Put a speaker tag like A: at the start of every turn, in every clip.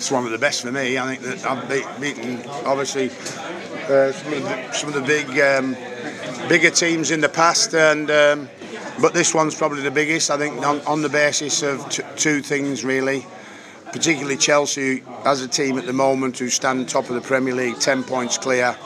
A: it's one of the best for me. I think that I've beaten obviously some of the bigger teams in the past, and but this one's probably the biggest. I think on the basis of two things really. Particularly Chelsea as a team at the moment who stand top of the Premier League, 10 points clear.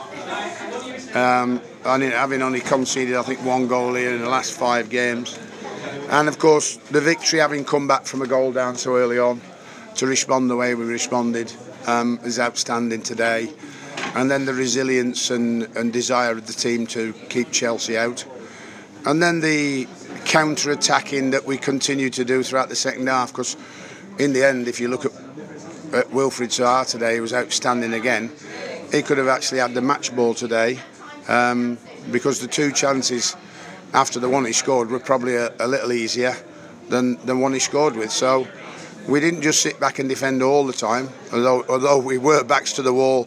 A: Having only conceded, I think, 1 goal here in the last 5 games. And of course, the victory, having come back from a goal down so early on, to respond the way we responded, is outstanding today. And then the resilience and desire of the team to keep Chelsea out. And then the counter-attacking that we continue to do throughout the second half, because in the end, if you look at Wilfried Zaha today, he was outstanding again. He could have actually had the match ball today, because the 2 chances after the one he scored were probably a little easier than the one he scored with. So we didn't just sit back and defend all the time, although we were backs to the wall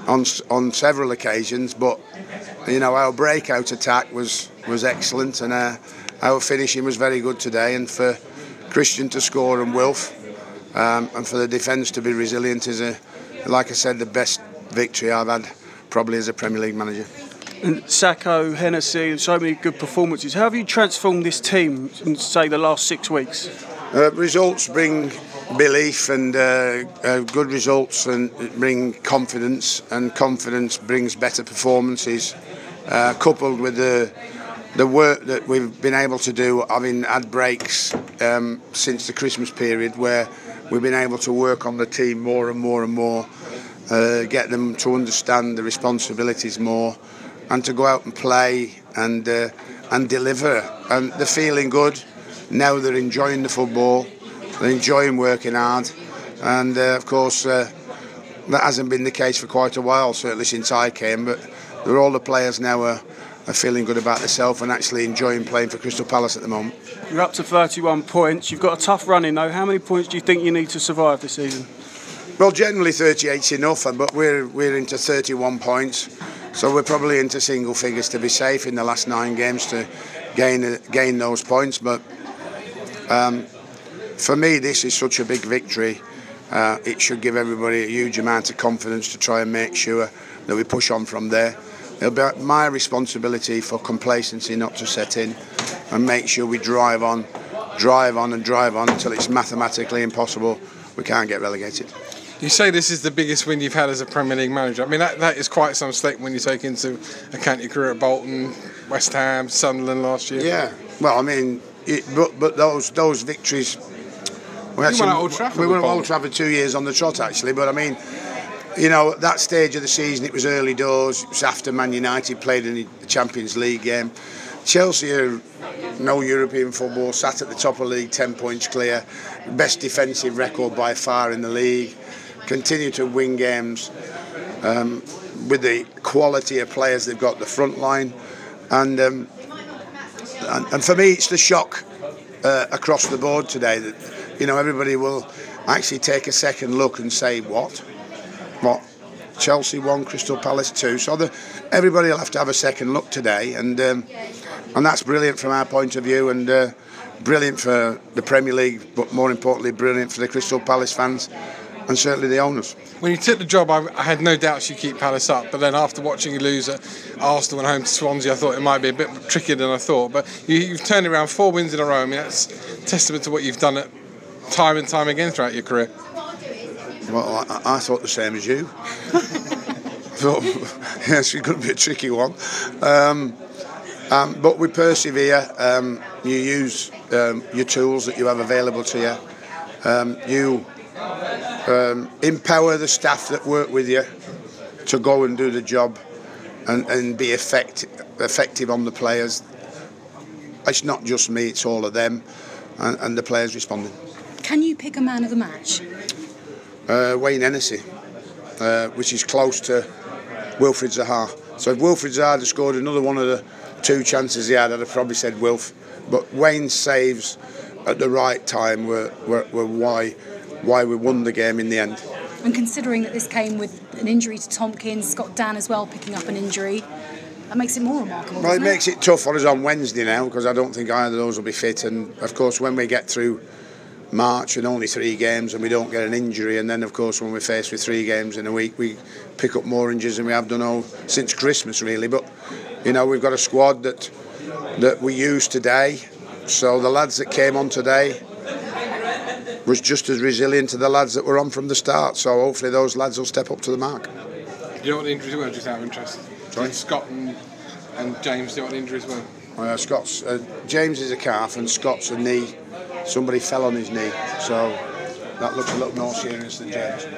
A: on several occasions. But our breakout attack was excellent, and our finishing was very good today. And for Christian to score and Wilf. And for the defence to be resilient is, like I said, the best victory I've had probably as a Premier League manager.
B: And Sakho, Hennessy, so many good performances. How have you transformed this team in, say, the last 6 weeks?
A: Results bring belief, and good results and bring confidence, and confidence brings better performances, coupled with the work that we've been able to do, having had breaks since the Christmas period, where we've been able to work on the team more and more and more, get them to understand the responsibilities more, and to go out and play and deliver. And they're feeling good. Now they're enjoying the football, they're enjoying working hard, and of course that hasn't been the case for quite a while, certainly since I came, but all the players now are feeling good about themselves and actually enjoying playing for Crystal Palace at the moment.
B: You're up to 31 points. You've got a tough run in though. How many points do you think you need to survive this season?
A: Well, generally 38's enough, but we're into 31 points, so we're probably into single figures to be safe in the last 9 games to gain those points. But for me, this is such a big victory. It should give everybody a huge amount of confidence to try and make sure that we push on from there. It'll be my responsibility for complacency not to set in, and make sure we drive on until it's mathematically impossible we can't get relegated.
C: You say this is the biggest win you've had as a Premier League manager. I mean, that is quite some stake when you take into account your career at Bolton, West Ham, Sunderland last year.
A: Yeah, well, I mean, but those victories. We won at Old Trafford. We won at Old Trafford 2 years on the trot, actually. But I mean, at that stage of the season, it was early doors. It was after Man United played in the Champions League game. Chelsea are no European football, sat at the top of the league, 10 points clear, best defensive record by far in the league, continue to win games with the quality of players they've got, the front line, and for me it's the shock across the board today that everybody will actually take a second look and say what Chelsea 1, Crystal Palace 2, so everybody will have to have a second look today, and that's brilliant from our point of view, and brilliant for the Premier League, but more importantly brilliant for the Crystal Palace fans and certainly the owners.
C: When you took the job, I had no doubts you keep Palace up, but then after watching you lose at Arsenal and home to Swansea, I thought it might be a bit trickier than I thought, but you've turned around 4 wins in a row. I mean, that's testament to what you've done time and time again throughout your career.
A: Well, I thought the same as you. Thought, yes, it could be a tricky one. But we persevere. You use your tools that you have available to you. You empower the staff that work with you to go and do the job and be effective on the players. It's not just me, it's all of them, and the players responding.
D: Can you pick a man of the match?
A: Wayne Hennessy, which is close to Wilfried Zaha. So if Wilfried Zaha had scored another one of the 2 chances he had, I'd have probably said Wilf. But Wayne's saves at the right time were why we won the game in the end.
D: And considering that this came with an injury to Tompkins, Scott Dan as well picking up an injury, that makes it more remarkable.
A: Well, it makes it tough for us on Wednesday now, because I don't think either of those will be fit. And of course, when we get through March and only 3 games and we don't get an injury, and then of course when we're faced with 3 games in a week we pick up more injuries than we have done since Christmas really. But you know, we've got a squad that we use today, so the lads that came on today was just as resilient to the lads that were on from the start, so hopefully those lads will step up to the mark.
C: Do you know what the injuries were, just out of interest?
A: Sorry?
C: Did Scott and James, do you know what the injuries were?
A: James is a calf and Scott's a knee. Somebody fell on his knee, so that looks a little more serious than James.